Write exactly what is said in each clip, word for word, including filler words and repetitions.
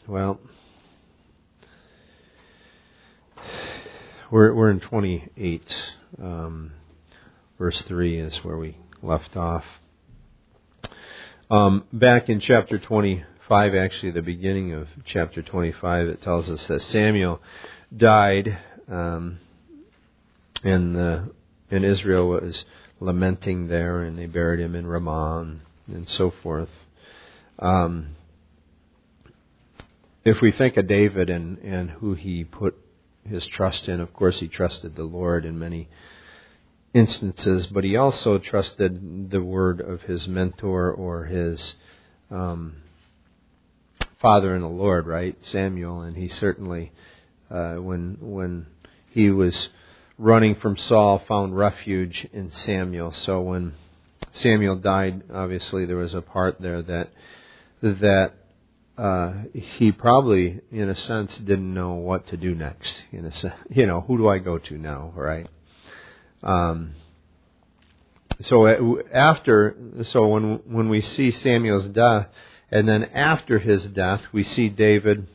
Well, we're we're in twenty-eight, um, verse three is where we left off. Um, back in chapter twenty-five, actually the beginning of chapter twenty-five, it tells us that Samuel died, um, and the and Israel was lamenting there, and they buried him in Ramah and, and so forth. Um, if we think of David and, and who he put his trust in, of course he trusted the Lord in many instances, but he also trusted the word of his mentor or his um, father in the Lord, right, Samuel. And he certainly, uh, when when he was running from Saul, found refuge in Samuel. So when Samuel died, obviously there was a part there that that uh, he probably, in a sense, didn't know what to do next. In a sense, you know, who do I go to now, right? Um, so after, so when when we see Samuel's death, and then after his death, we see David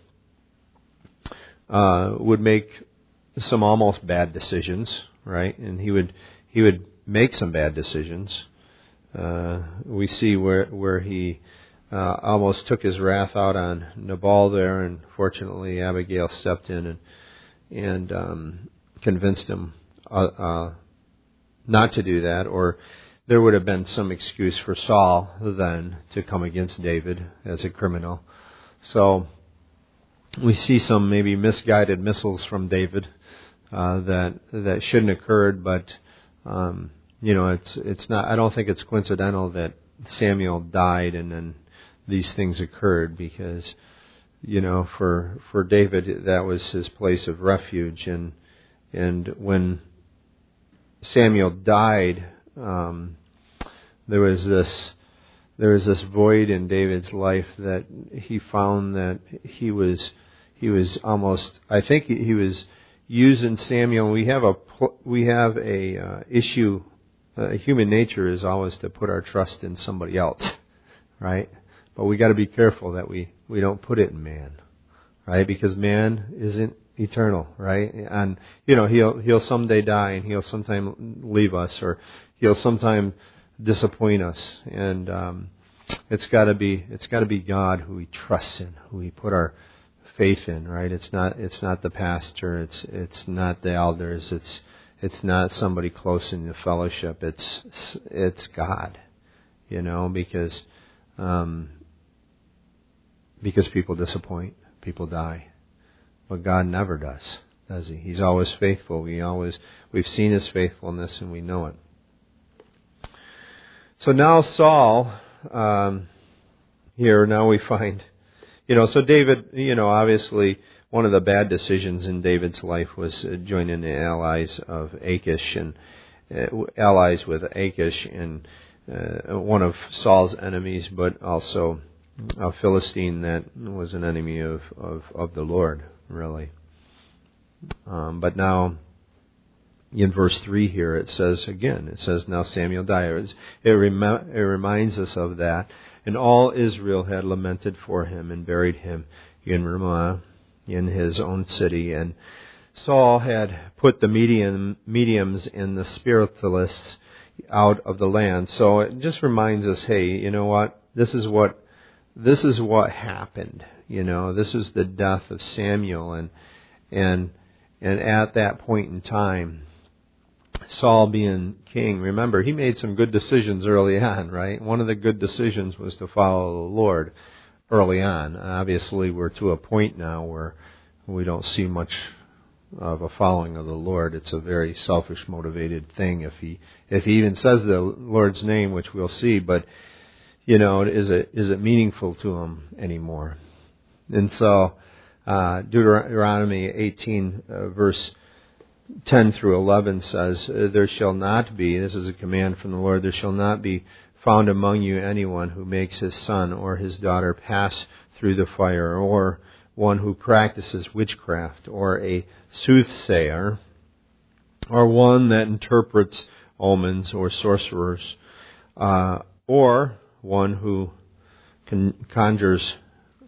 uh, would make some almost bad decisions, right? And he would he would make some bad decisions. Uh, we see where where he uh, almost took his wrath out on Nabal there, and fortunately Abigail stepped in and and um, convinced him uh, uh, not to do that, or there would have been some excuse for Saul then to come against David as a criminal. So we see some maybe misguided missiles from David uh, that that shouldn't have occurred, but um, you know, it's it's not. I don't think it's coincidental that Samuel died and then these things occurred, because you know, for for David that was his place of refuge, and and when Samuel died, um, there was this there was this void in David's life that he found that he was he was almost. I think he was using Samuel. We have a we have a uh, issue. Uh, human nature is always to put our trust in somebody else, right? But we got to be careful that we, we don't put it in man, right? Because man isn't eternal, right? And you know, he'll he'll someday die, and he'll sometime leave us, or he'll sometime disappoint us. And um, it's got to be it's got to be God who we trust in, who we put our faith in, right? It's not it's not the pastor, it's it's not the elders, it's it's not somebody close in the fellowship. It's it's God, you know, because um, because people disappoint, people die, but God never does, does He? He's always faithful. We always we've seen His faithfulness, and we know it. So now Saul, um, here now we find, you know, so David, you know, obviously one of the bad decisions in David's life was uh, joining the allies of Achish and uh, allies with Achish, and uh, one of Saul's enemies, but also a Philistine that was an enemy of, of, of the Lord, really. Um, but now, in verse three here, it says again, it says, now Samuel died. It, rem- it reminds us of that. And all Israel had lamented for him and buried him in Ramah, in his own city. And Saul had put the medium, mediums and the spiritualists out of the land. So it just reminds us, hey, you know what? This is what this is what happened. You know, this is the death of Samuel, and and and at that point in time, Saul being king, remember, he made some good decisions early on, right? One of the good decisions was to follow the Lord early on. Obviously, we're to a point now where we don't see much of a following of the Lord. It's a very selfish motivated thing if he if he even says the Lord's name, which we'll see, but you know, is it is it meaningful to him anymore? And so uh, Deuteronomy eighteen, uh, verse ten through eleven says, there shall not be, this is a command from the Lord, there shall not be found among you anyone who makes his son or his daughter pass through the fire, or one who practices witchcraft, or a soothsayer, or one that interprets omens or sorcerers, uh, or one who con- conjures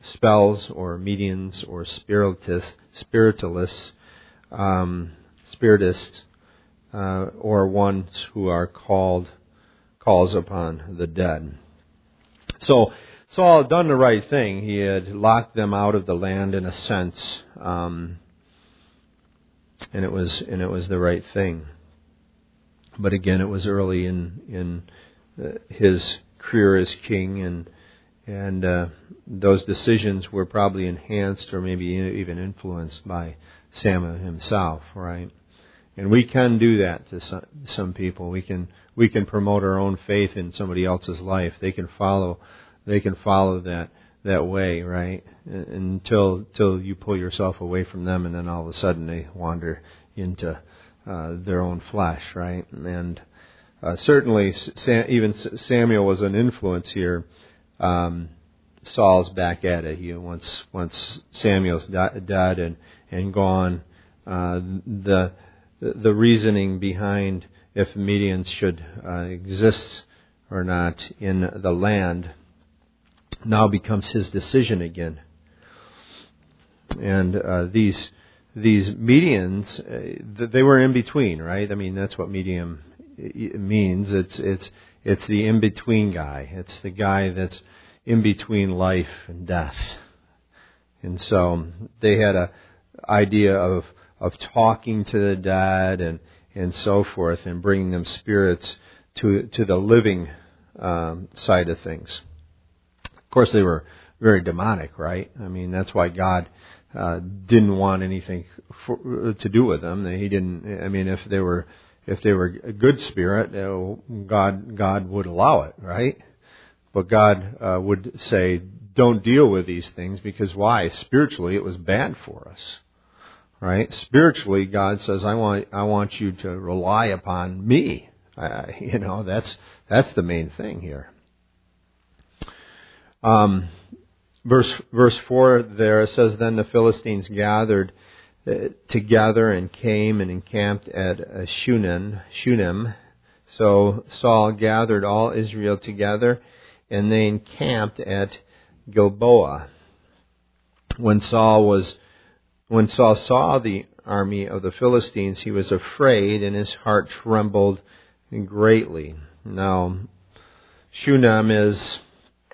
spells or mediums or spiritists, spiritualists, um, spiritists, uh, or ones who are called calls upon the dead. So Saul had done the right thing. He had locked them out of the land in a sense, um, and it was and it was the right thing. But again, it was early in in uh, his career as king, and and uh, those decisions were probably enhanced or maybe even influenced by Samuel himself, right? And we can do that to some, some people. We can we can promote our own faith in somebody else's life. They can follow they can follow that that way, right? Until until you pull yourself away from them, and then all of a sudden they wander into uh, their own flesh, right? And uh, certainly, Sam, even Samuel was an influence here. Um, Saul's back at it. He once once Samuel's dead and and gone. Uh, the the reasoning behind if medians should uh, exist or not in the land now becomes his decision again. And uh, these these medians, uh, they were in between, right? I mean, that's what medium means. It's it's it's the in between guy. It's the guy that's in between life and death. And so they had a idea of of talking to the dead and, and so forth, and bringing them spirits to to the living um, side of things. Of course, they were very demonic, right? I mean, that's why God uh, didn't want anything for, to do with them. He didn't. I mean, if they were if they were a good spirit, God God would allow it, right? But God uh, would say, "Don't deal with these things," because why? Spiritually, it was bad for us. Right? Spiritually, God says, I want I want you to rely upon me. Uh, you know, that's that's the main thing here. Um, verse verse four there says, then the Philistines gathered uh, together and came and encamped at uh, Shunem. Shunem. So Saul gathered all Israel together, and they encamped at Gilboa. When Saul was When Saul saw the army of the Philistines, he was afraid, and his heart trembled greatly. Now, Shunem is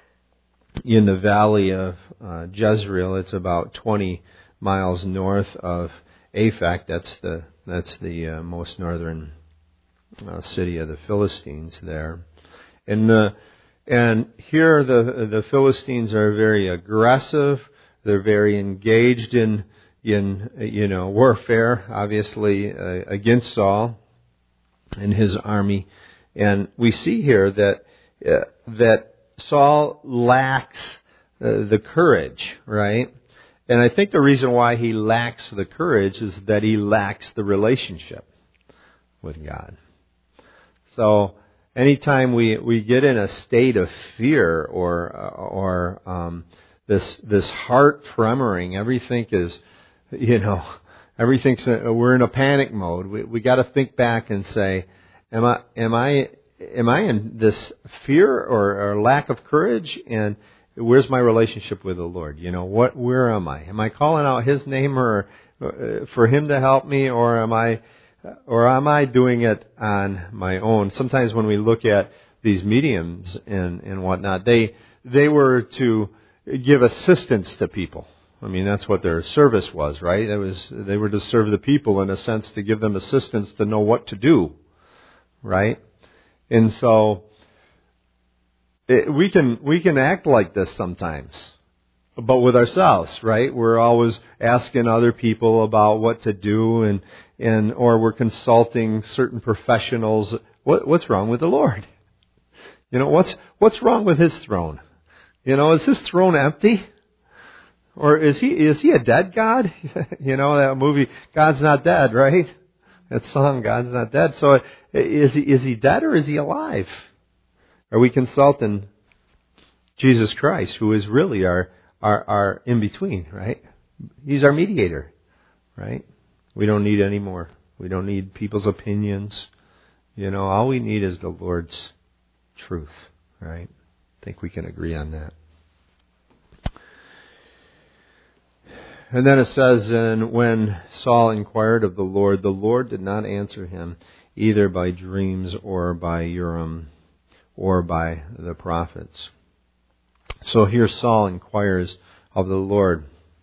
in the valley of uh, Jezreel. It's about twenty miles north of Aphek. That's the that's the uh, most northern uh, city of the Philistines there. And uh, and here the the Philistines are very aggressive. They're very engaged in in, you know, warfare, obviously, uh, against Saul and his army. And we see here that uh, that Saul lacks uh, the courage, right? And I think the reason why he lacks the courage is that he lacks the relationship with God. So anytime we, we get in a state of fear or or um, this this heart tremoring, everything is, you know, everything's we're in a panic mode. We we got to think back and say, am I am I am I in this fear or, or lack of courage? And where's my relationship with the Lord? You know, what where am I? Am I calling out His name or uh, for Him to help me, or am I or am I doing it on my own? Sometimes when we look at these mediums and and whatnot, they they were to give assistance to people. I mean, that's what their service was, right? It was, they were to serve the people in a sense, to give them assistance to know what to do, right? And so it, we can we can act like this sometimes, but with ourselves, right? We're always asking other people about what to do, and and or we're consulting certain professionals. What what's wrong with the Lord? You know, what's what's wrong with His throne? You know, is His throne empty? Or is he is he a dead God? You know, that movie, God's Not Dead, right? That song, God's Not Dead. So is he is he dead or is he alive? Are we consulting Jesus Christ, who is really our our, our in-between, right? He's our mediator, right? We don't need any more. We don't need people's opinions. You know, all we need is the Lord's truth, right? I think we can agree on that. And then it says, and when Saul inquired of the Lord, the Lord did not answer him, either by dreams or by Urim or by the prophets. So here Saul inquires of the Lord.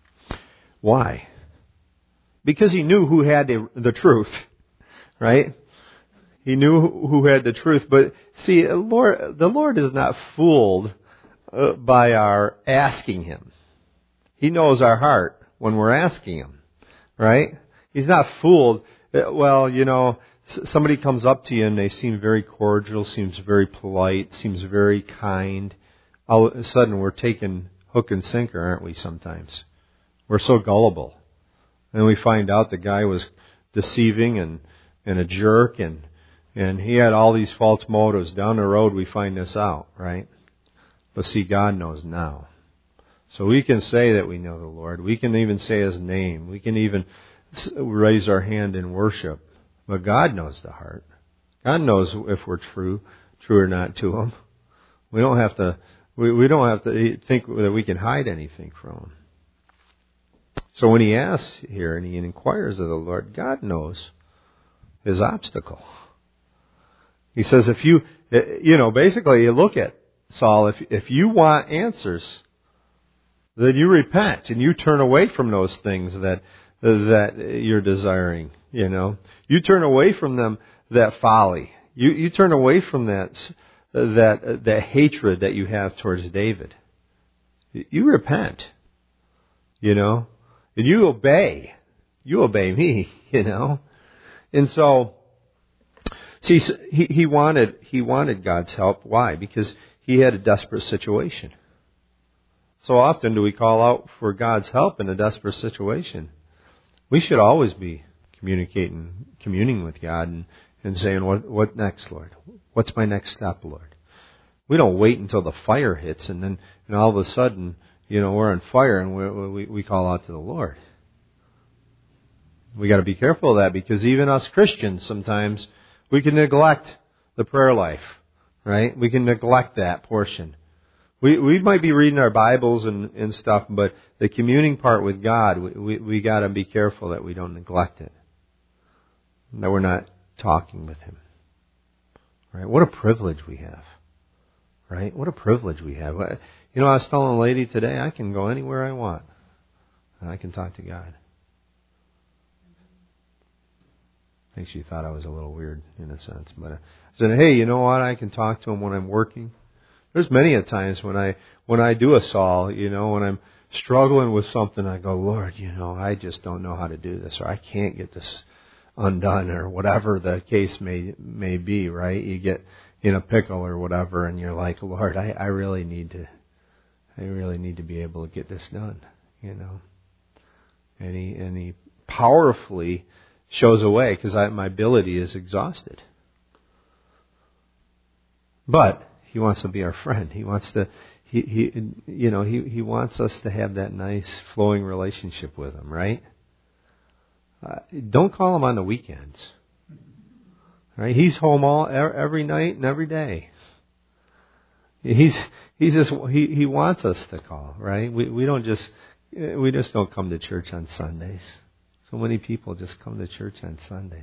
Why? Because he knew who had the, the truth, right? He knew who had the truth. But see, Lord, the Lord is not fooled uh, by our asking Him. He knows our heart when we're asking Him, right? He's not fooled. Well, you know, somebody comes up to you and they seem very cordial, seems very polite, seems very kind. All of a sudden we're taking hook and sinker, aren't we, sometimes? We're so gullible. And we find out the guy was deceiving and, and a jerk and, and he had all these false motives. Down the road we find this out, right? But see, God knows now. So we can say that we know the Lord. We can even say His name. We can even raise our hand in worship. But God knows the heart. God knows if we're true, true or not to Him. We don't have to, we, we don't have to think that we can hide anything from Him. So when he asks here and he inquires of the Lord, God knows his obstacle. He says, if you, you know, basically you look at Saul, if, if you want answers, then you repent and you turn away from those things that, that you're desiring, you know. You turn away from them, that folly. You, you turn away from that, that, that hatred that you have towards David. You repent, you know. And you obey. You obey me, you know. And so, see, he, he wanted, he wanted God's help. Why? Because he had a desperate situation. So often do we call out for God's help in a desperate situation. We should always be communicating, communing with God and, and saying, what, what next, Lord? What's my next step, Lord? We don't wait until the fire hits and then, and all of a sudden, you know, we're on fire and we, we, we call out to the Lord. We got to be careful of that because even us Christians sometimes we can neglect the prayer life, right? We can neglect that portion. We we might be reading our Bibles and, and stuff, but the communing part with God, we, we, we got to be careful that we don't neglect it. That we're not talking with Him. Right? What a privilege we have. Right? What a privilege we have. You know, I was telling a lady today, I can go anywhere I want. And I can talk to God. I think she thought I was a little weird in a sense. But I said, hey, you know what? I can talk to Him when I'm working. There's many a times when I when I do a Saul, you know, when I'm struggling with something, I go, Lord, you know, I just don't know how to do this, or I can't get this undone, or whatever the case may may be, right? You get in a pickle or whatever, and you're like, Lord, I, I really need to, I really need to be able to get this done, you know. And he and he powerfully shows a way because my ability is exhausted. But He wants to be our friend. He wants to, he, he you know, he, he wants us to have that nice flowing relationship with Him, right? Uh, don't call Him on the weekends. Right? He's home all every night and every day. He's he's just he he wants us to call, right? We we don't just we just don't come to church on Sundays. So many people just come to church on Sundays.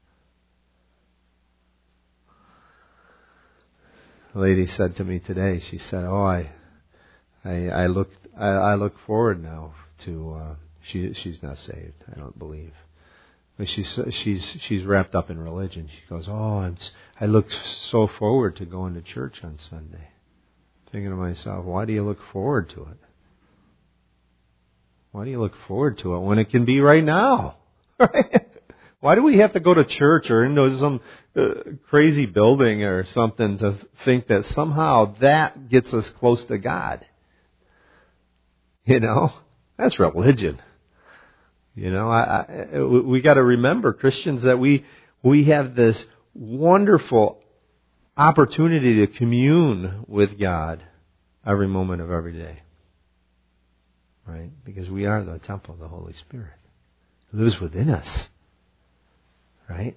A lady said to me today, she said, "Oh, I, I, I look, I, I look forward now to." Uh, she, she's not saved, I don't believe, but she's she's she's wrapped up in religion. She goes, "Oh, I'm, I look so forward to going to church on Sunday." Thinking to myself, why do you look forward to it? Why do you look forward to it when it can be right now? Right? Why do we have to go to church or into some uh, crazy building or something to think that somehow that gets us close to God? You know, that's religion. You know, I, I, we got to remember, Christians, that we we have this wonderful opportunity to commune with God every moment of every day. Right? Because we are the temple of the Holy Spirit. He lives within us. Right?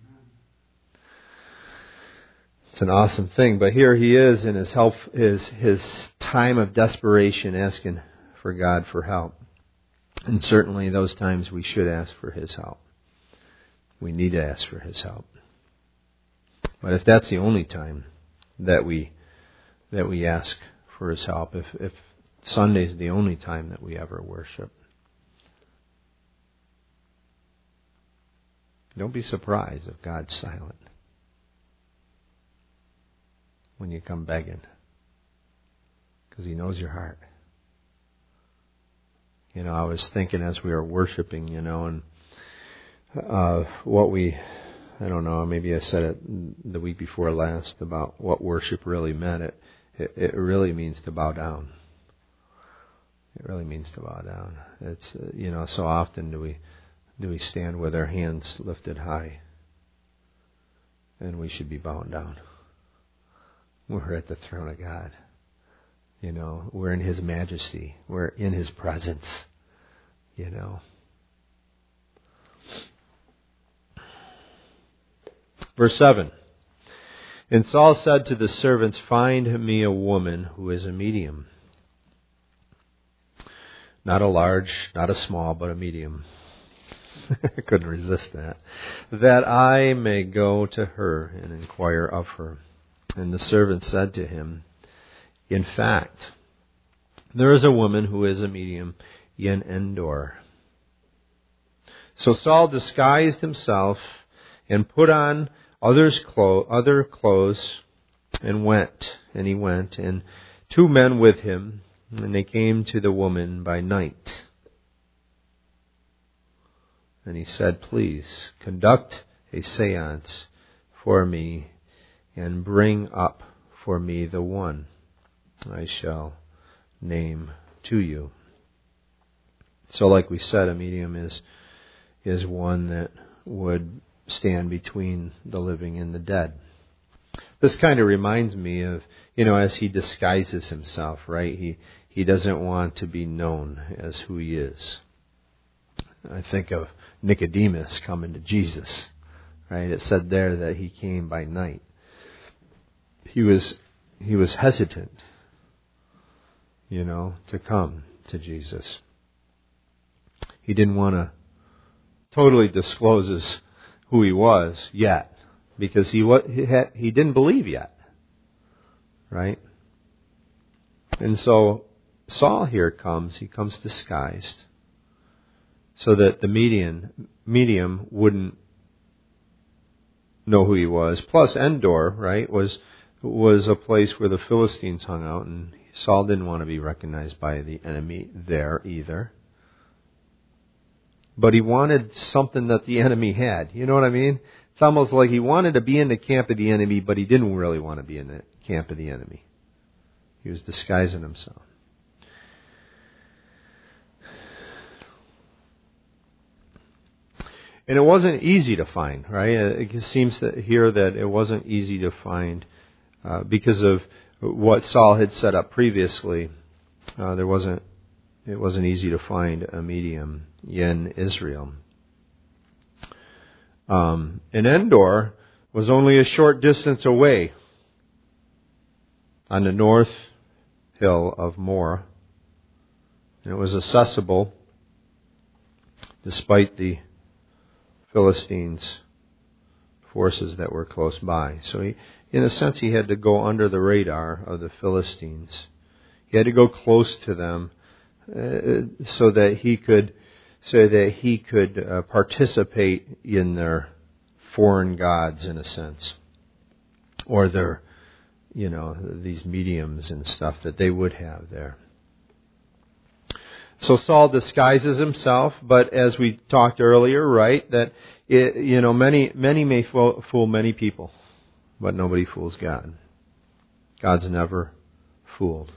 It's an awesome thing. But here he is in his help, his his time of desperation, asking for God for help. And certainly those times we should ask for His help. We need to ask for His help. But if that's the only time that we that we ask for His help, if, if Sunday's the only time that we ever worship, don't be surprised if God's silent when you come begging, because He knows your heart. You know, I was thinking as we were worshiping, you know, and uh, what we, I don't know, maybe I said it the week before last about what worship really meant. It, it, it really means to bow down. It really means to bow down. It's, uh, you know, so often do we do we stand with our hands lifted high, and we should be bowing down. We're at the throne of God. You know, we're in His majesty. We're in His presence. You know. Verse seven. And Saul said to the servants, "Find me a woman who is a medium." Not a large, not a small, but a medium. I couldn't resist that. "That I may go to her and inquire of her." And the servant said to him, "In fact, there is a woman who is a medium in Endor." So Saul disguised himself and put on others' clo- other clothes and went. And he went, and two men with him, and they came to the woman by night. And he said, "Please conduct a seance for me and bring up for me the one I shall name to you." So like we said, a medium is is one that would stand between the living and the dead. This kind of reminds me of, you know, as he disguises himself, right? He he doesn't want to be known as who he is. I think of Nicodemus coming to Jesus, right? It said there that he came by night. He was he was hesitant, you know, to come to Jesus. He didn't want to totally disclose his, who he was yet, because he what he, had, he didn't believe yet, right? And so Saul here comes. He comes disguised, so that the median medium wouldn't know who he was. Plus, Endor, right, was was a place where the Philistines hung out, and Saul didn't want to be recognized by the enemy there either. But he wanted something that the enemy had. You know what I mean? It's almost like he wanted to be in the camp of the enemy, but he didn't really want to be in the camp of the enemy. He was disguising himself. And it wasn't easy to find, right? It seems that here that it wasn't easy to find uh, because of what Saul had set up previously. Uh, there wasn't. It wasn't easy to find a medium in Israel. Um, and Endor was only a short distance away on the north hill of Moreh. And it was accessible despite the Philistines' forces that were close by. So he, in a sense, he had to go under the radar of the Philistines. He had to go close to them uh, so that he could, so that he could uh, participate in their foreign gods, in a sense, or their, you know, these mediums and stuff that they would have there. So Saul disguises himself, but as we talked earlier, right, that it, you know, many many may fool, fool many people, but nobody fools God. God's never fooled.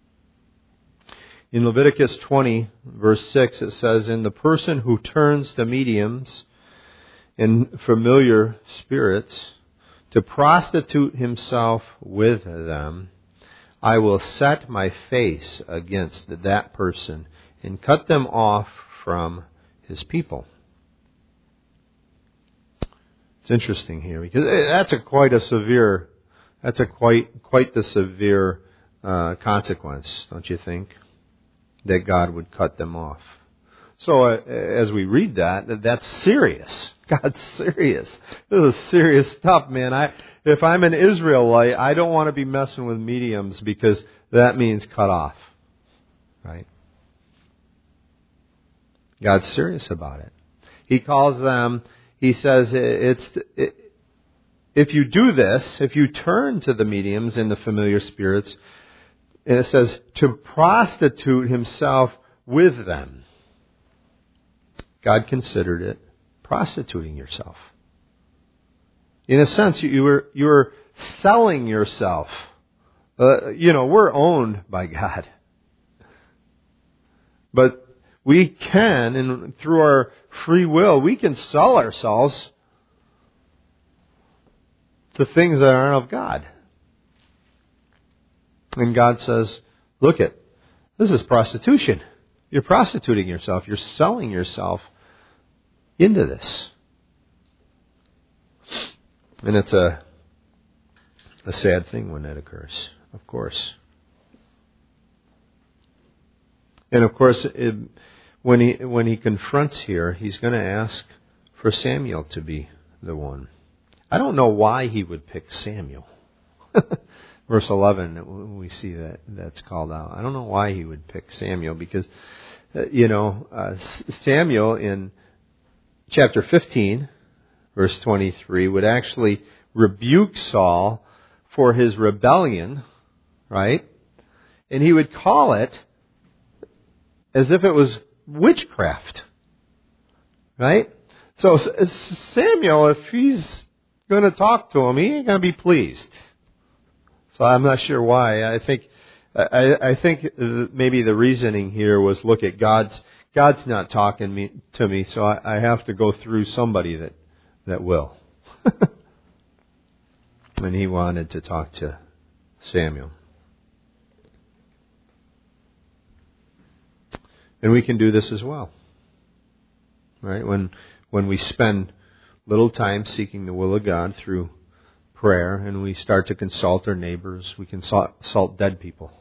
In Leviticus twenty, verse six, it says, "And the person who turns to mediums and familiar spirits to prostitute himself with them, I will set my face against that person and cut them off from his people." It's interesting here because that's a quite a severe, that's a quite quite the severe uh, consequence, don't you think? That God would cut them off. So uh, as we read that, that's serious. God's serious. This is serious stuff, man. I, if I'm an Israelite, I don't want to be messing with mediums because that means cut off. Right? God's serious about it. He calls them, he says, it's, it, if you do this, if you turn to the mediums and the familiar spirits, and it says, to prostitute himself with them. God considered it prostituting yourself. In a sense, you were, you were selling yourself. Uh, you know, we're owned by God. But we can, and through our free will, we can sell ourselves to things that aren't of God. And God says, look it, this is prostitution. You're prostituting yourself. You're selling yourself into this. And it's a, a sad thing when that occurs, of course. And of course, it, when he when he confronts here, he's going to ask for Samuel to be the one. I don't know why he would pick Samuel. Verse eleven, we see that that's called out. I don't know why he would pick Samuel because, uh, you know, uh, Samuel in chapter fifteen, verse twenty-three, would actually rebuke Saul for his rebellion, right? And he would call it as if it was witchcraft, right? So Samuel, if he's going to talk to him, he ain't going to be pleased. So I'm not sure why. I think I, I think maybe the reasoning here was, look at God's God's not talking me, to me, so I, I have to go through somebody that that will. And he wanted to talk to Samuel. And we can do this as well. Right? When when we spend little time seeking the will of God through prayer and we start to consult our neighbors, we consult dead people.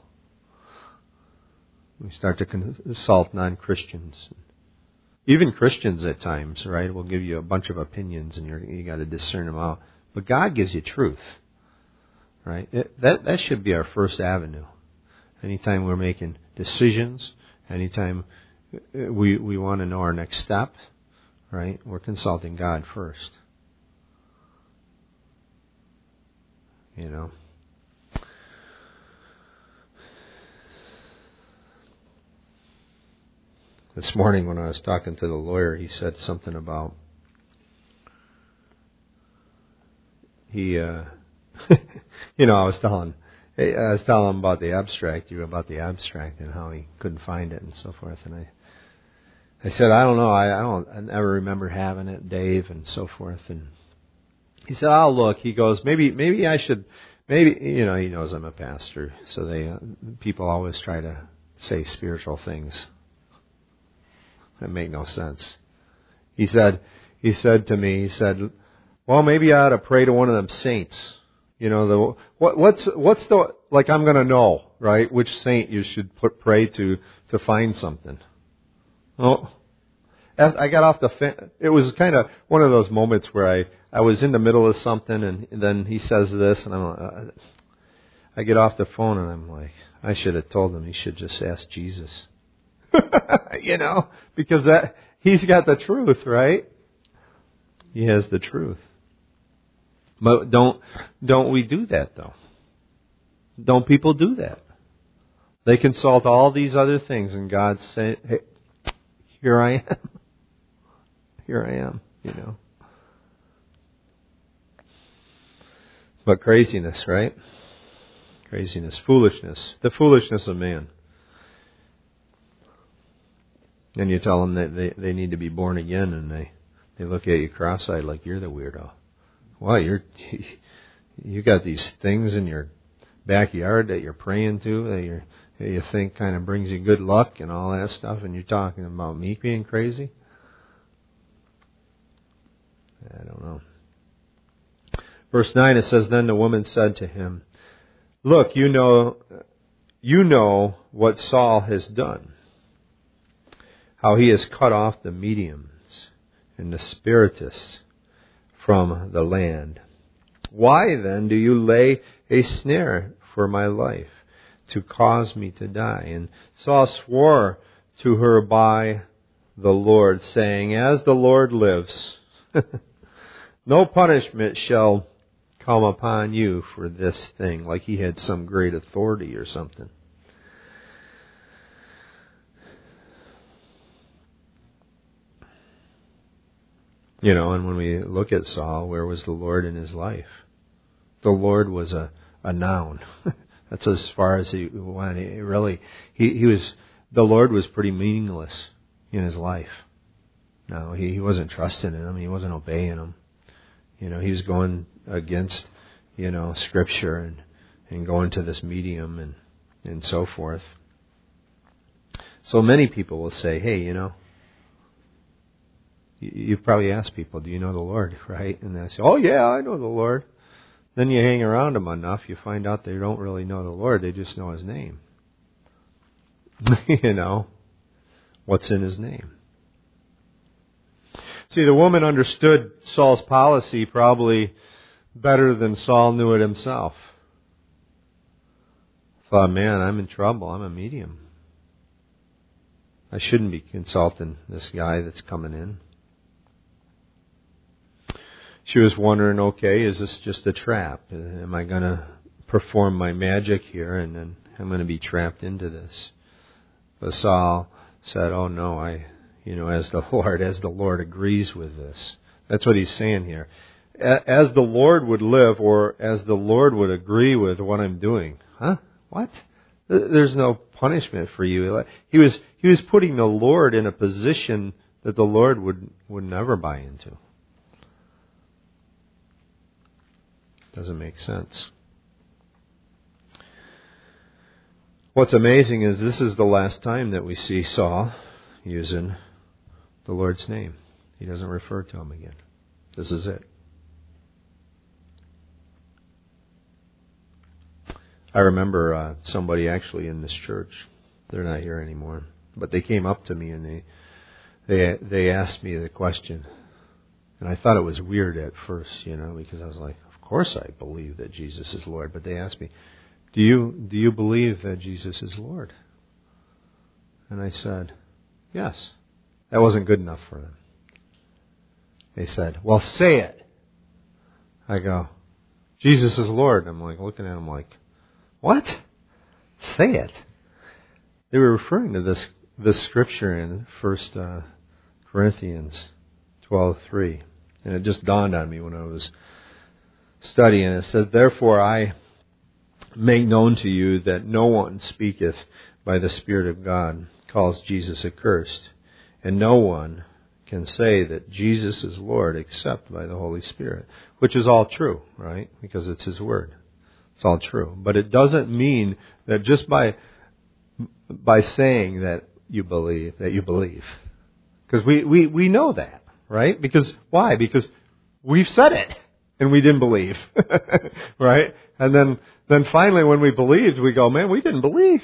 We start to consult non-Christians. Even Christians at times, right, will give you a bunch of opinions and you're, you got to discern them out. But God gives you truth. Right? It, that that should be our first avenue. Anytime we're making decisions, anytime we we want to know our next step, right? We're consulting God first. You know. This morning when I was talking to the lawyer, he said something about he uh you know, I was telling I was telling him about the abstract, you about the abstract and how he couldn't find it and so forth. And I, I said, I don't know, I, I don't, I never remember having it, Dave, and so forth. And he said, I'll look. He goes, maybe, maybe I should, maybe, you know, he knows I'm a pastor, so they, uh, people always try to say spiritual things that make no sense. He said, he said to me, he said, well, maybe I ought to pray to one of them saints. You know, the what, what's what's the like? I'm going to know, right? Which saint you should put, pray to to find something. Oh, I got off the. Fin- it was kind of one of those moments where I, I was in the middle of something, and, and then he says this, and I'm. Uh, I get off the phone, and I'm like, I should have told him he should just ask Jesus. You know, because that he's got the truth, right? He has the truth. But don't don't we do that though? Don't people do that? They consult all these other things, and God say, "Hey, here I am. Here I am." You know. But craziness, right? Craziness, foolishness, the foolishness of man. And you tell them that they, they need to be born again, and they, they look at you cross-eyed like you're the weirdo. Well, you're, you got these things in your backyard that you're praying to, that, you're, that you think kind of brings you good luck and all that stuff, and you're talking about me being crazy? I don't know. Verse nine, it says, Then the woman said to him, Look, you know, you know what Saul has done. how he has cut off the mediums and the spiritists from the land. Why then do you lay a snare for my life, to cause me to die? And Saul swore to her by the Lord, saying, as the Lord lives, no punishment shall come upon you for this thing. Like he had some great authority or something. You know, and when we look at Saul, where was the Lord in his life? The Lord was a, a noun. That's as far as he went. He really, he, he was, the Lord was pretty meaningless in his life. No, he, he wasn't trusting in him. He wasn't obeying him. You know, he was going against, you know, Scripture and, and going to this medium and, and so forth. So many people will say, hey, you know, you've probably asked people, do you know the Lord, right? And they say, oh yeah, I know the Lord. Then you hang around them enough, you find out they don't really know the Lord, they just know His name. You know, what's in His name? See, the woman understood Saul's policy probably better than Saul knew it himself. Thought, man, I'm in trouble, I'm a medium. I shouldn't be consulting this guy that's coming in. She was wondering, okay, is this just a trap? Am I going to perform my magic here and then I'm going to be trapped into this? But Saul said, oh no, I, you know, as the Lord, as the Lord agrees with this. That's what he's saying here. As the Lord would live, or as the Lord would agree with what I'm doing. Huh? What? There's no punishment for you. He was, he was putting the Lord in a position that the Lord would, would never buy into. Doesn't make sense. What's amazing is this is the last time that we see Saul using the Lord's name. He doesn't refer to him again. This is it. I remember uh, somebody actually in this church. They're not here anymore, but they came up to me and they they they asked me the question, and I thought it was weird at first, you know, because I was like, of course I believe that Jesus is Lord. But they asked me, do you do you believe that Jesus is Lord? And I said, yes. That wasn't good enough for them. They said, well, say it. I go, Jesus is Lord. I'm like looking at them like, what? Say it. They were referring to this this scripture in First uh, Corinthians twelve three, and it just dawned on me when I was studying. It says, therefore I make known to you that no one speaketh by the Spirit of God calls Jesus accursed, and no one can say that Jesus is Lord except by the Holy Spirit, which is all true, right? Because it's His Word. It's all true. But it doesn't mean that just by by saying that you believe, that you believe. Because we, we, we know that, right? Because why? Because we've said it and we didn't believe. Right? And then, then finally when we believed, we go, man, we didn't believe.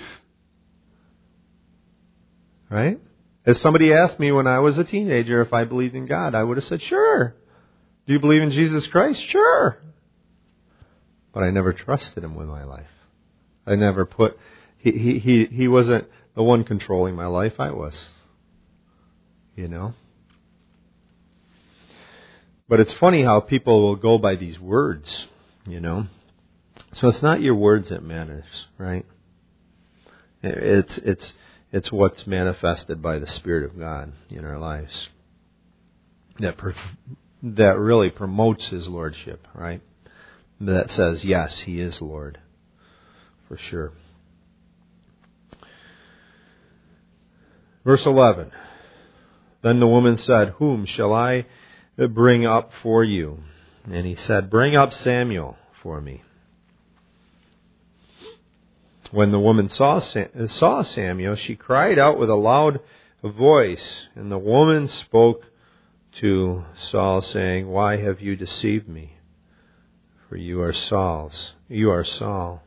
Right? If somebody asked me when I was a teenager if I believed in God, I would have said, sure. Do you believe in Jesus Christ? Sure. But I never trusted Him with my life. I never put, he, he, he, he wasn't the one controlling my life, I was. You know? But it's funny how people will go by these words, you know? So it's not your words that matters, right? It's, it's, it's what's manifested by the Spirit of God in our lives. That, per, that really promotes His Lordship, right? That says, yes, He is Lord. For sure. Verse eleven. Then the woman said, whom shall I bring up for you? And he said, bring up Samuel for me. When the woman saw saw Samuel, she cried out with a loud voice. And the woman spoke to Saul, saying, why have you deceived me? For you are Saul's. You are Saul.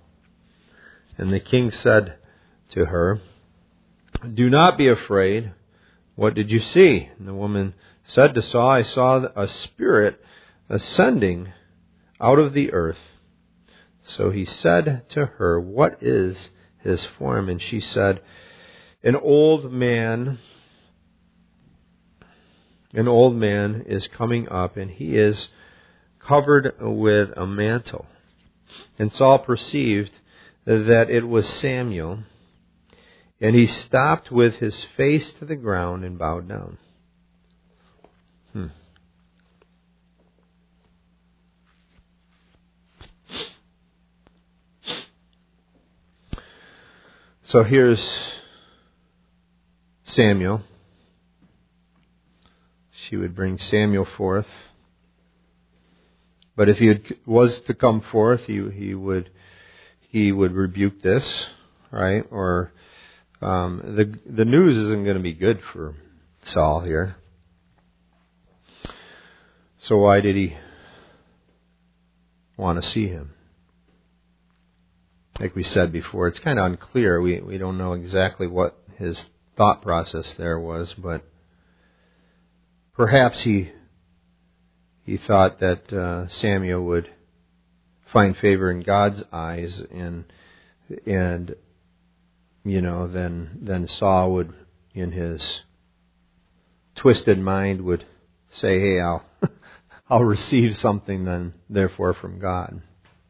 And the king said to her, do not be afraid, what did you see? And the woman said to Saul, I saw a spirit ascending out of the earth. So he said to her, what is his form? And she said, an old man, an old man is coming up, and he is covered with a mantle. And Saul perceived that it was Samuel, and he stopped with his face to the ground and bowed down. Hmm. So here's Samuel. She would bring Samuel forth. But if he had, was to come forth, he, he would he would rebuke this, right? Or um, the the news isn't going to be good for Saul here. So why did he want to see him? Like we said before, it's kind of unclear. We we don't know exactly what his thought process there was, but perhaps he he thought that uh, Samuel would find favor in God's eyes, and and you know then then Saul would, in his twisted mind, would say, "Hey, I'll I'll receive something then, therefore, from God."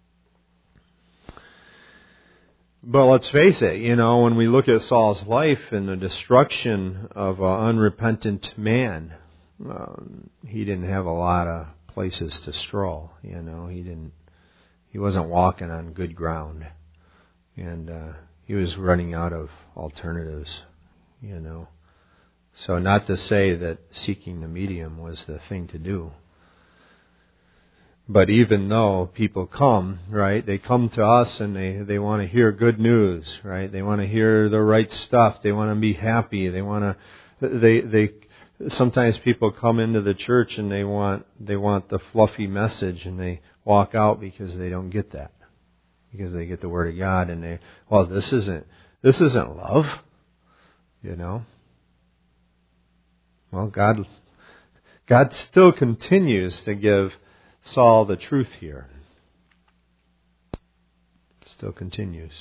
But let's face it, you know, when we look at Saul's life and the destruction of an unrepentant man, um, he didn't have a lot of places to stroll. You know, he didn't. He wasn't walking on good ground, and uh, he was running out of alternatives. You know, so not to say that seeking the medium was the thing to do. But even though people come, right, they come to us and they, they want to hear good news, right? They want to hear the right stuff. They want to be happy. They want to, they, they, sometimes people come into the church and they want, they want the fluffy message, and they walk out because they don't get that. Because they get the Word of God and they, well, this isn't, this isn't love, you know? Well, God, God still continues to give Saul the truth here. Still continues.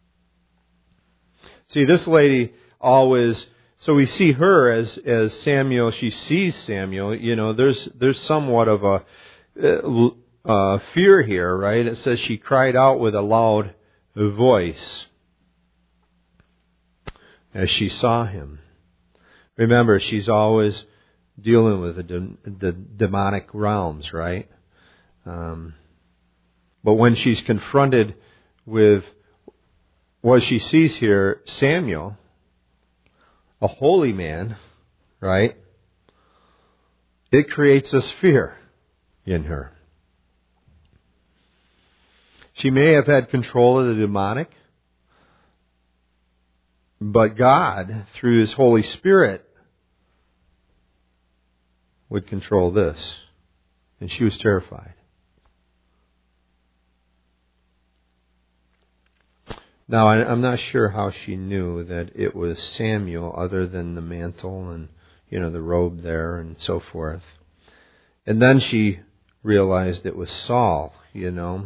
See, this lady always, so we see her as as Samuel, she sees Samuel, you know, there's there's somewhat of a uh, uh, fear here, right? It says she cried out with a loud voice as she saw him. Remember, she's always dealing with the, de- the demonic realms, right? Um, but when she's confronted with what she sees here, Samuel, a holy man, right? It creates this fear in her. She may have had control of the demonic, but God, through His Holy Spirit, would control this. And she was terrified. Now, I'm not sure how she knew that it was Samuel, other than the mantle and, you know, the robe there and so forth. And then she realized it was Saul, you know.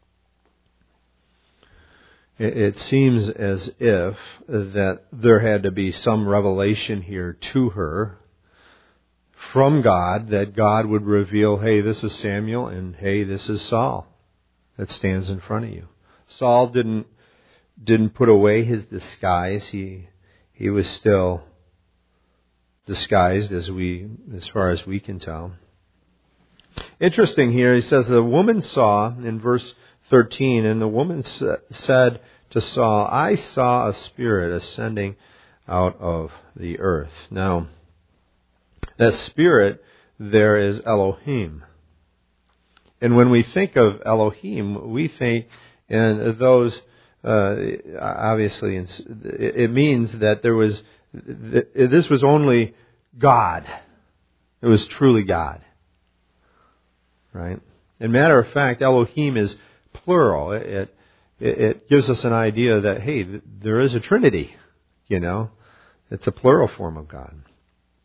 It, it seems as if that there had to be some revelation here to her from God, that God would reveal, hey, this is Samuel, and hey, this is Saul that stands in front of you. Saul didn't didn't put away his disguise. He he was still disguised, as we as far as we can tell. Interesting here, he says the woman saw in verse thirteen, and the woman said to Saul, I saw a spirit ascending out of the earth. Now, that spirit there is Elohim. And when we think of Elohim, we think in those, uh, obviously, it means that there was, this was only God. It was truly God. Right? And matter of fact, Elohim is plural. It, it, it gives us an idea that, hey, there is a Trinity, you know. It's a plural form of God.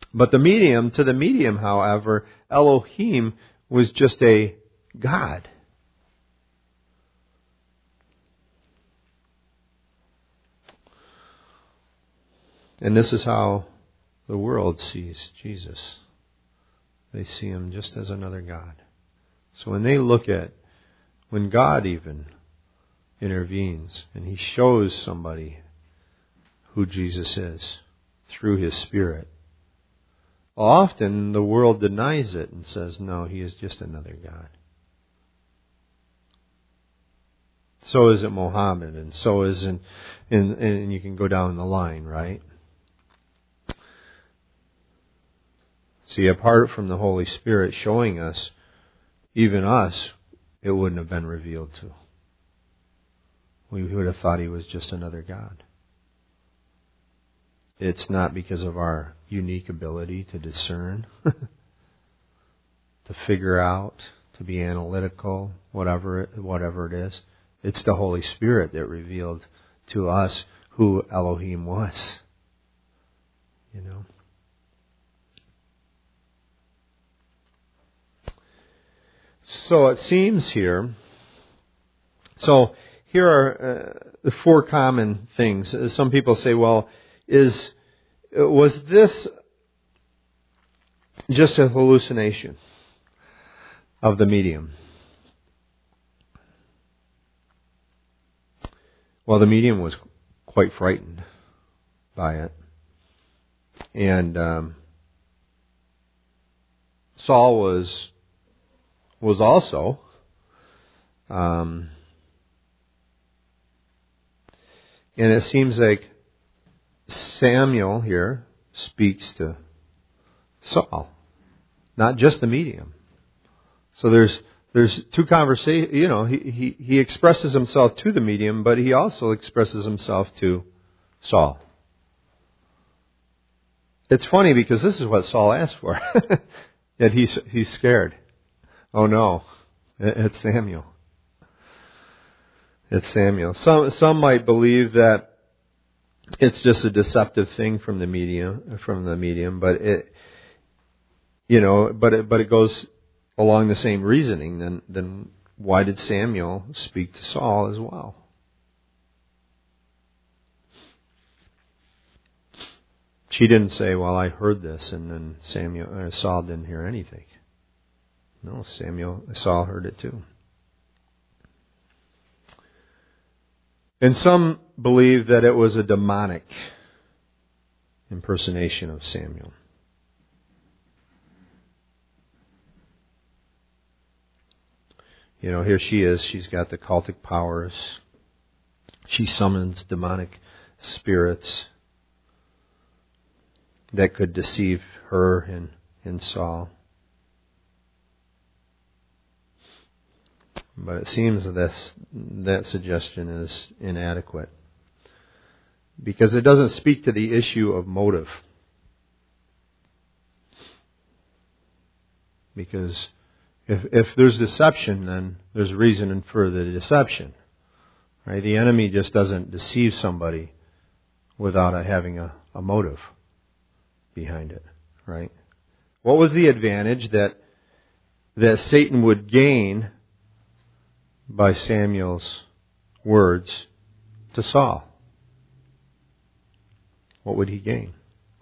But the medium, to the medium, however, Elohim was just a God. And this is how the world sees Jesus. They see him just as another God. So when they look at, when God even intervenes and he shows somebody who Jesus is through his Spirit, often the world denies it and says, no, he is just another God. So is it Mohammed, and so is in, in, and you can go down the line, right? See, apart from the Holy Spirit showing us, even us, it wouldn't have been revealed to. We would have thought he was just another God. It's not because of our unique ability to discern, to figure out, to be analytical, whatever it, whatever it is. It's the Holy Spirit that revealed to us who Elohim was. You know. So it seems here, so here are uh, the four common things. Some people say, well, is was this just a hallucination of the medium? Well, the medium was quite frightened by it. And um, Saul was was also um, and it seems like Samuel here speaks to Saul, not just the medium. So there's there's two conversations. You know, he, he he expresses himself to the medium, but he also expresses himself to Saul. It's funny because this is what Saul asked for. Yet he's he's scared. Oh no, it's Samuel. It's Samuel. Some some might believe that it's just a deceptive thing from the medium, from the medium, but it, you know, but it, but it goes along the same reasoning. Then then why did Samuel speak to Saul as well? She didn't say, "Well, I heard this," and then Samuel or Saul didn't hear anything. No, Samuel, Saul heard it too. And some believe that it was a demonic impersonation of Samuel. You know, here she is. She's got the cultic powers. She summons demonic spirits that could deceive her and, and Saul. But it seems that this, that suggestion is inadequate because it doesn't speak to the issue of motive. Because if if there's deception, then there's reason for the deception, right? The enemy just doesn't deceive somebody without a, having a, a motive behind it, right? What was the advantage that that Satan would gain by Samuel's words to Saul? What would he gain?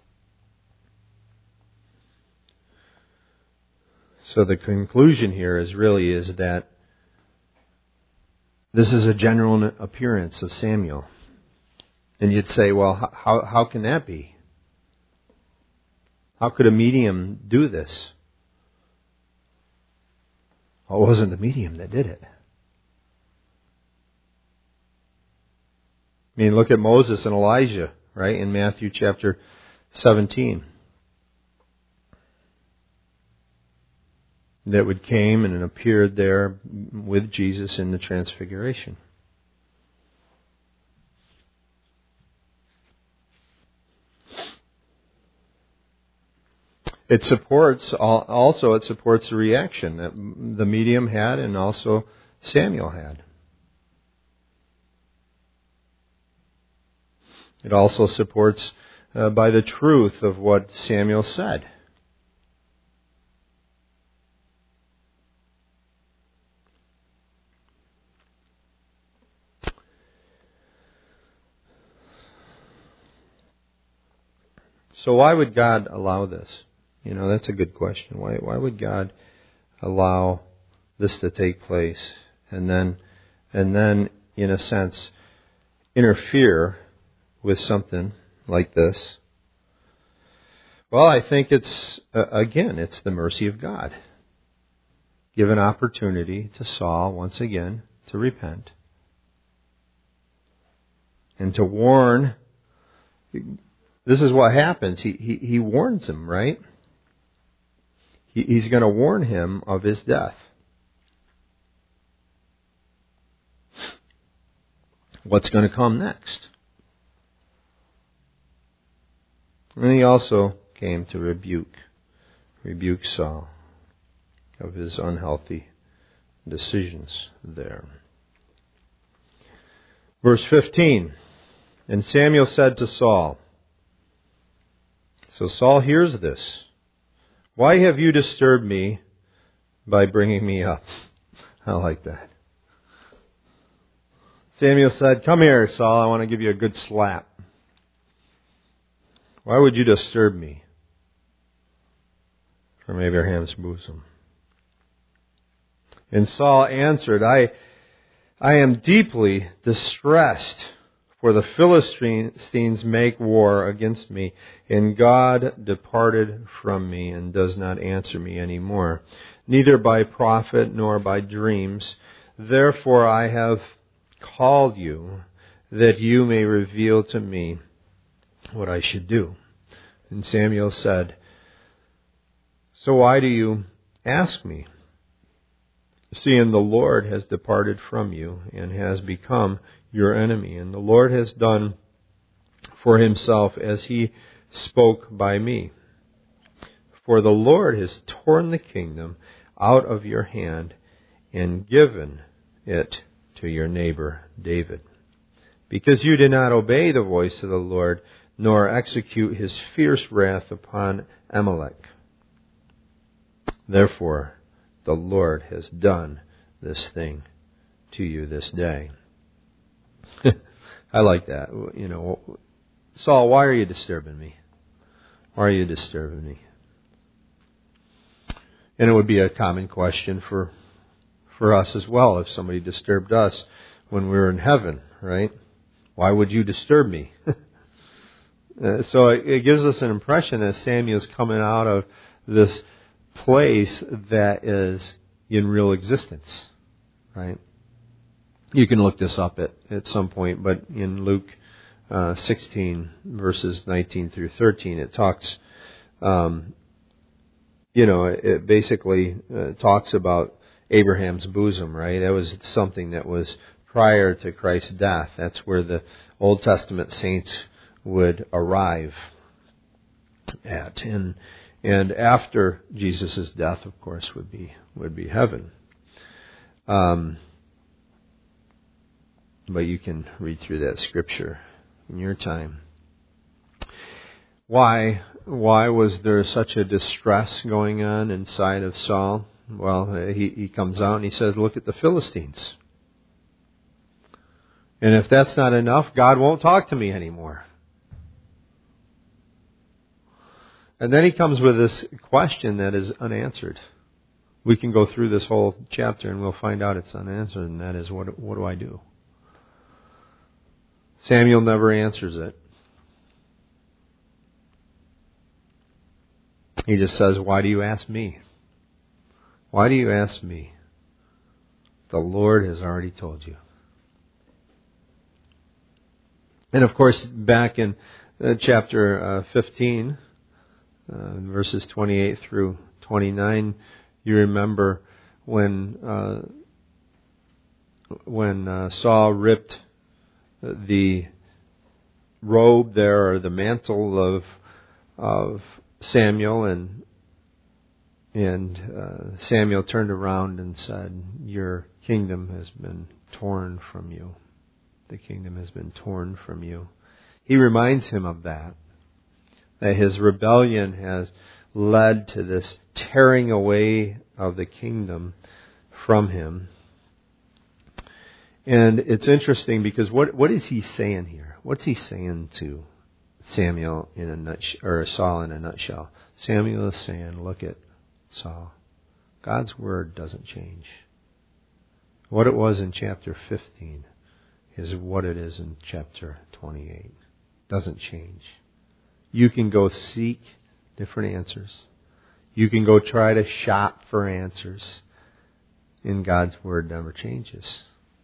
So the conclusion here is really is that this is a general appearance of Samuel. And you'd say, well, how how can that be? How could a medium do this? Well, it wasn't the medium that did it. I mean, look at Moses and Elijah, right, in Matthew chapter seventeen. That would came and appeared there with Jesus in the Transfiguration. It supports, also it supports the reaction that the medium had and also Samuel had. It also supports uh, by the truth of what Samuel said. So why would God allow this? You know, that's a good question. Why why would God allow this to take place and then and then in a sense interfere with something like this? Well, I think it's uh, again, it's the mercy of God. Give an opportunity to Saul once again to repent and to warn. This is what happens. He he, he warns him, right? He, he's going to warn him of his death. What's going to come next? And he also came to rebuke, rebuke Saul of his unhealthy decisions there. Verse fifteen, and Samuel said to Saul, so Saul hears this. Why have you disturbed me by bringing me up? I like that. Samuel said, come here, Saul, I want to give you a good slap. Why would you disturb me from Abraham's bosom? And Saul answered, I, I am deeply distressed, for the Philistines make war against me, and God departed from me and does not answer me any more, neither by prophet nor by dreams. Therefore I have called you, that you may reveal to me what I should do. And Samuel said, so why do you ask me? Seeing the Lord has departed from you and has become your enemy, and the Lord has done for himself as he spoke by me. For the Lord has torn the kingdom out of your hand and given it to your neighbor David, because you did not obey the voice of the Lord, nor execute his fierce wrath upon Amalek. Therefore, the Lord has done this thing to you this day. I like that. You know, Saul, why are you disturbing me? Why are you disturbing me? And it would be a common question for for us as well if somebody disturbed us when we were in heaven, right? Why would you disturb me? uh, so it, it gives us an impression that Samuel's coming out of this place that is in real existence, right? You can look this up at, at some point, but in Luke uh, sixteen, verses nineteen through thirteen, it talks, um, you know, it basically uh, talks about Abraham's bosom, right? That was something that was prior to Christ's death. That's where the Old Testament saints would arrive at. And and after Jesus' death, of course, would be would be heaven. Um But you can read through that scripture in your time. Why, why was there such a distress going on inside of Saul? Well, he, he comes out and he says, look at the Philistines. And if that's not enough, God won't talk to me anymore. And then he comes with this question that is unanswered. We can go through this whole chapter and we'll find out it's unanswered, and that is, what, what do I do? Samuel never answers it. He just says, why do you ask me? Why do you ask me? The Lord has already told you. And of course, back in uh, chapter uh, fifteen, uh, verses twenty-eight through twenty-nine, you remember when uh, when uh, Saul ripped the robe there, or the mantle of of Samuel, and and uh, Samuel turned around and said, your kingdom has been torn from you. The kingdom has been torn from you. He reminds him of that. That his rebellion has led to this tearing away of the kingdom from him. And it's interesting because what what is he saying here? What's he saying to Samuel in a nutshell, or Saul in a nutshell? Samuel is saying, look at Saul. God's word doesn't change. What it was in chapter fifteen is what it is in chapter twenty-eight. Doesn't change. You can go seek different answers. You can go try to shop for answers. And God's word never changes.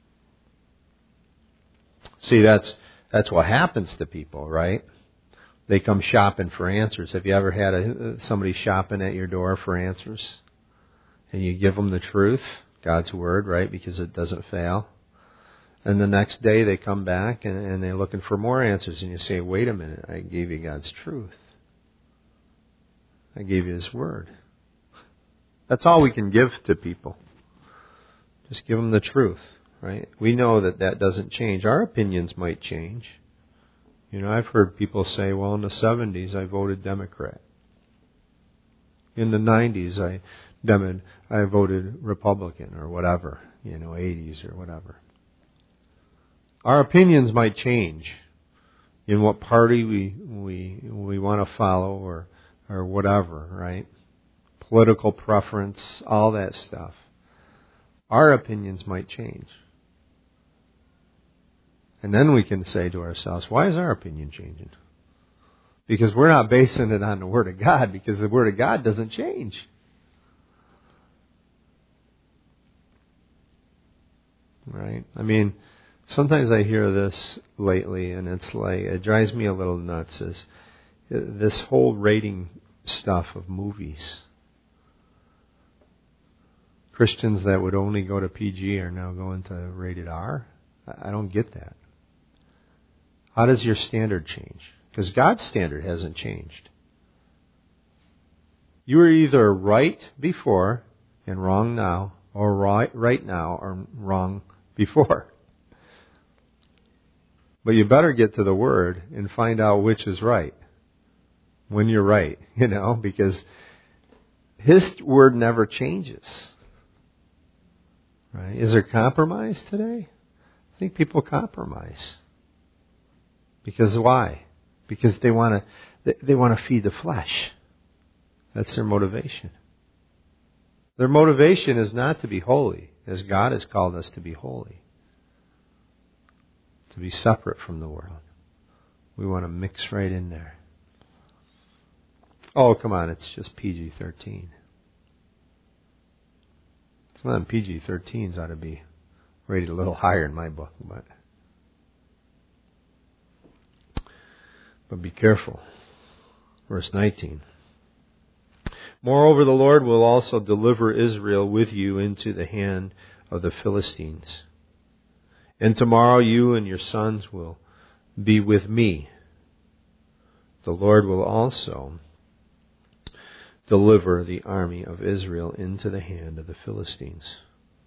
See, that's that's what happens to people, right? They come shopping for answers. Have you ever had a, somebody shopping at your door for answers? And you give them the truth, God's word, right? Because it doesn't fail. And the next day they come back and, and they're looking for more answers. And you say, wait a minute, I gave you God's truth. I gave you His word. That's all we can give to people. Just give them the truth, right? We know that that doesn't change. Our opinions might change. You know, I've heard people say, well, in the seventies I voted Democrat. In the nineties I Dem- I voted Republican or whatever, you know, eighties or whatever. Our opinions might change in what party we we we want to follow or or whatever, right? Political preference, all that stuff. Our opinions might change. And then we can say to ourselves, why is our opinion changing? Because we're not basing it on the Word of God, because the Word of God doesn't change. Right? I mean, sometimes I hear this lately, and it's like, it drives me a little nuts, is this whole rating stuff of movies. Christians that would only go to P G are now going to rated R? I don't get that. How does your standard change? Because God's standard hasn't changed. You were either right before and wrong now, or right, right now or wrong before. But you better get to the Word and find out which is right. When you're right, you know, because His Word never changes. Right? Is there compromise today? I think people compromise. Because why? Because they want to they want to feed the flesh. That's their motivation. Their motivation is not to be holy, as God has called us to be holy. To be separate from the world. We want to mix right in there. Oh, come on, it's just P G thirteen. Some of them P G thirteens ought to be rated a little higher in my book, but but be careful. Verse nineteen. Moreover, the Lord will also deliver Israel with you into the hand of the Philistines. And tomorrow you and your sons will be with me. The Lord will also deliver the army of Israel into the hand of the Philistines.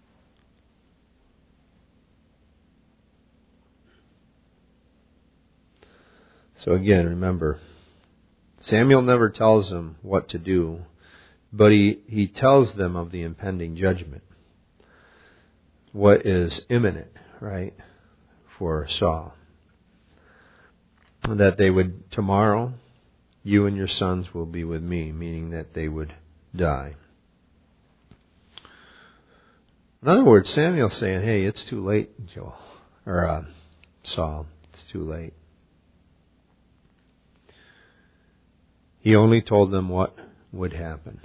So again, remember, Samuel never tells them what to do, but he, he tells them of the impending judgment. What is imminent, right, for Saul. That they would, tomorrow, you and your sons will be with me, meaning that they would die. In other words, Samuel's saying, hey, it's too late, Joel, or uh, Saul, it's too late. He only told them what would happen.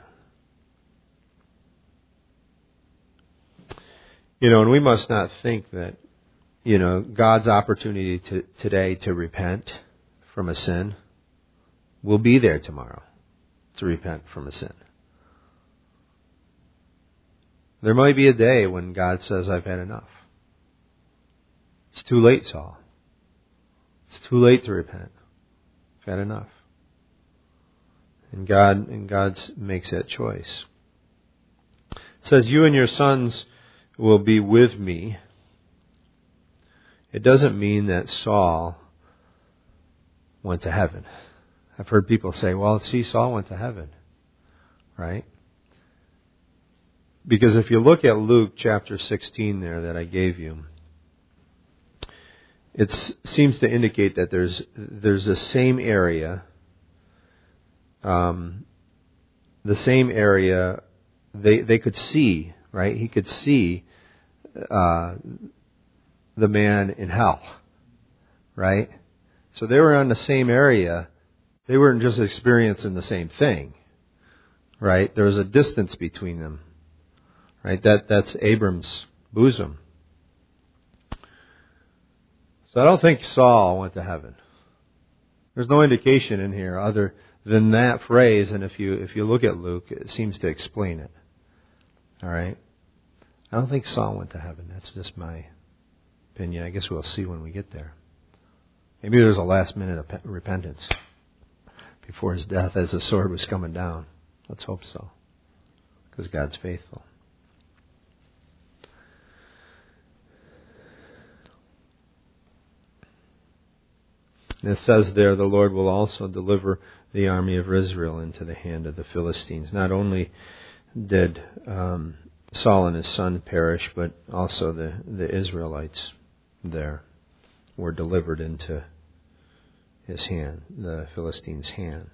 You know, and we must not think that, you know, God's opportunity to, today to repent from a sin will be there tomorrow to repent from a sin. There might be a day when God says, I've had enough. It's too late, Saul. It's too late to repent. I've had enough. And God and God makes that choice. It says, you and your sons will be with me. It doesn't mean that Saul went to heaven. I've heard people say, well, see, Saul went to heaven. Right? Because if you look at Luke chapter sixteen there that I gave you, it seems to indicate that there's there's the same area, um, the same area they they could see, right? He could see uh, the man in hell, right? So they were on the same area. They weren't just experiencing the same thing, right? There was a distance between them, right? That that's Abram's bosom. So I don't think Saul went to heaven. There's no indication in here other than that phrase, and if you if you look at Luke, it seems to explain it. All right? I don't think Saul went to heaven. That's just my opinion. I guess we'll see when we get there. Maybe there's a last minute of repentance before his death as the sword was coming down. Let's hope so, because God's faithful. And it says there, the Lord will also deliver the army of Israel into the hand of the Philistines. Not only did um, Saul and his son perish, but also the, the Israelites there were delivered into his hand, the Philistines' hand.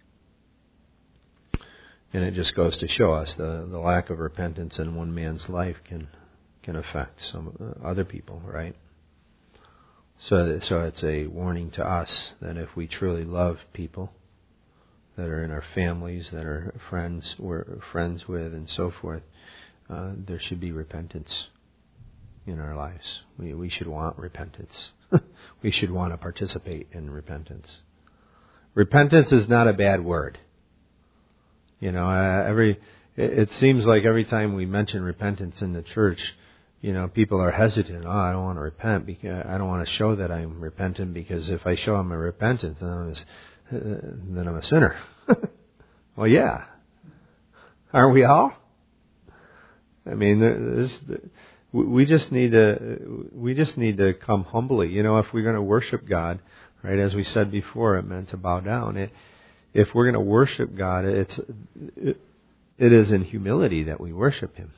And it just goes to show us the, the lack of repentance in one man's life can can affect some other people, right? So, so it's a warning to us that if we truly love people that are in our families, that are friends we're friends with, and so forth, uh, there should be repentance in our lives. We we should want repentance. We should want to participate in repentance. Repentance is not a bad word. You know, uh, every it, it seems like every time we mention repentance in the church, you know, people are hesitant. Oh, I don't want to repent because I don't want to show that I'm repentant, because if I show I'm a repentant, then I'm a, uh, then I'm a sinner. Well, yeah, aren't we all? I mean, there's, we just need to we just need to come humbly. You know, if we're going to worship God, right? As we said before, it meant to bow down. It, if we're going to worship God, it's it, it is in humility that we worship Him.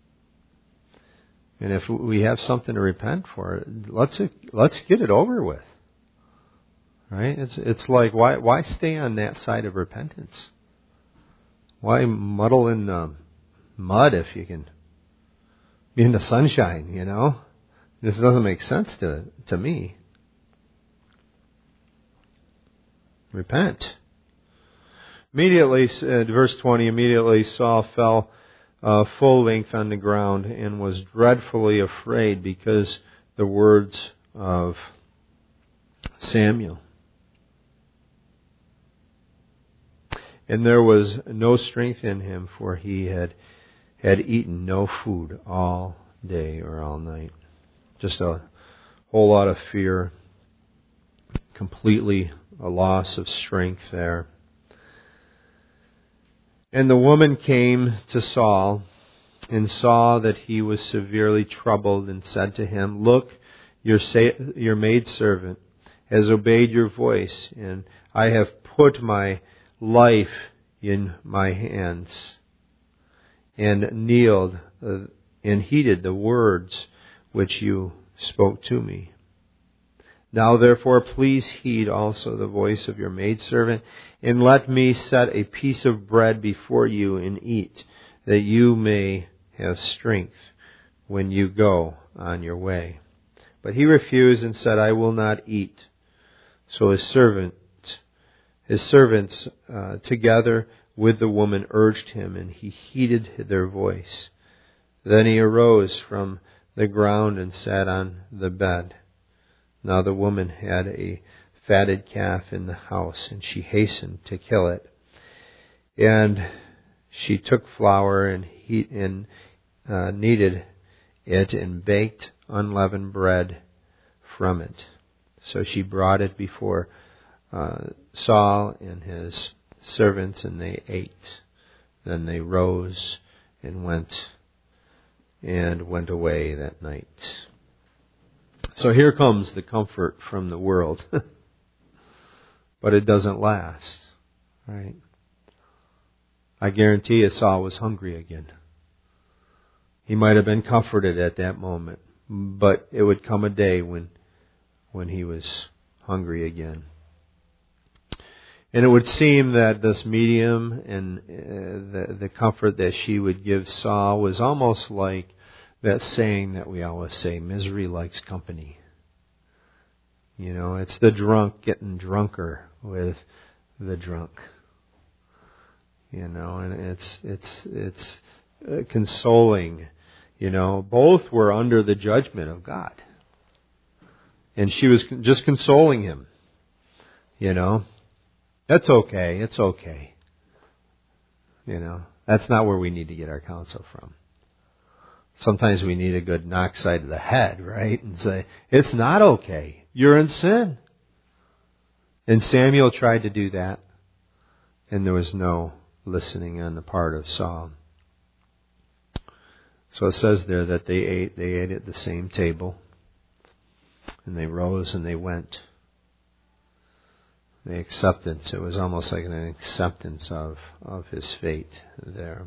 And if we have something to repent for, let's let's get it over with. Right? It's it's like why why stay on that side of repentance? Why muddle in the mud if you can be in the sunshine? You know, this doesn't make sense to to me. Repent. Immediately, uh, verse twenty. Immediately Saul fell Uh, full length on the ground and was dreadfully afraid because the words of Samuel. And there was no strength in him, for he had had eaten no food all day or all night. Just a whole lot of fear, completely a loss of strength there. And the woman came to Saul and saw that he was severely troubled and said to him, Look, your sa- your maidservant has obeyed your voice, and I have put my life in my hands, and kneeled uh, and heeded the words which you spoke to me. Now therefore please heed also the voice of your maidservant, and let me set a piece of bread before you and eat, that you may have strength when you go on your way. But he refused and said, I will not eat. So his servant, his servants uh, together with the woman urged him, and he heeded their voice. Then he arose from the ground and sat on the bed. Now the woman had a fatted calf in the house, and she hastened to kill it. And she took flour and heat and uh, kneaded it and baked unleavened bread from it. So she brought it before uh, Saul and his servants, and they ate. Then they rose and went and went away that night. So here comes the comfort from the world. But it doesn't last. Right? I guarantee you Saul was hungry again. He might have been comforted at that moment, but it would come a day when when he was hungry again. And it would seem that this medium and uh, the, the comfort that she would give Saul was almost like that saying that we always say, misery likes company. You know, it's the drunk getting drunker with the drunk. You know, and it's it's it's uh, consoling. You know, both were under the judgment of God. And she was just consoling him. You know, that's okay, it's okay. You know, that's not where we need to get our counsel from. Sometimes we need a good knock side of the head, right? And say, it's not okay. You're in sin. And Samuel tried to do that. And there was no listening on the part of Saul. So it says there that they ate, they ate at the same table. And they rose and they went. The acceptance, it was almost like an acceptance of, of his fate there.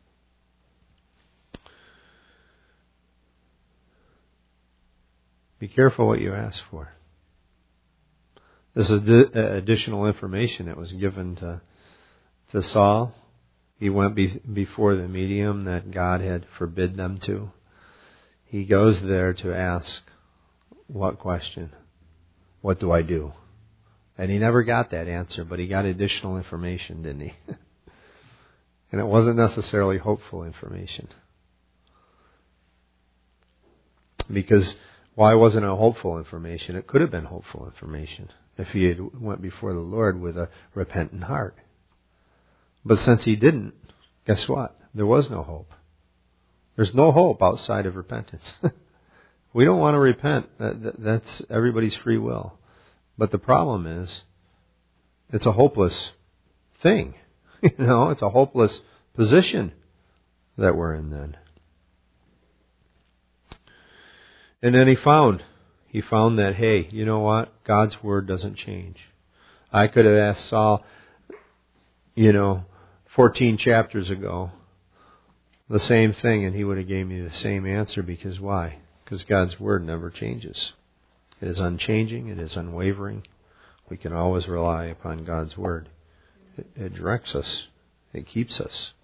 Be careful what you ask for. This is additional information that was given to, to Saul. He went be, before the medium that God had forbid them to. He goes there to ask, what question? What do I do? And he never got that answer, but he got additional information, didn't he? And it wasn't necessarily hopeful information. Because why wasn't it hopeful information? It could have been hopeful information if he had went before the Lord with a repentant heart. But since he didn't, guess what? There was no hope. There's no hope outside of repentance. We don't want to repent. That's everybody's free will. But the problem is, it's a hopeless thing. You know, it's a hopeless position that we're in then. And then he found, he found that, hey, you know what? God's word doesn't change. I could have asked Saul, you know, fourteen chapters ago, the same thing, and he would have gave me the same answer. Because why? Because God's word never changes. It is unchanging. It is unwavering. We can always rely upon God's word. It, it directs us. It keeps us.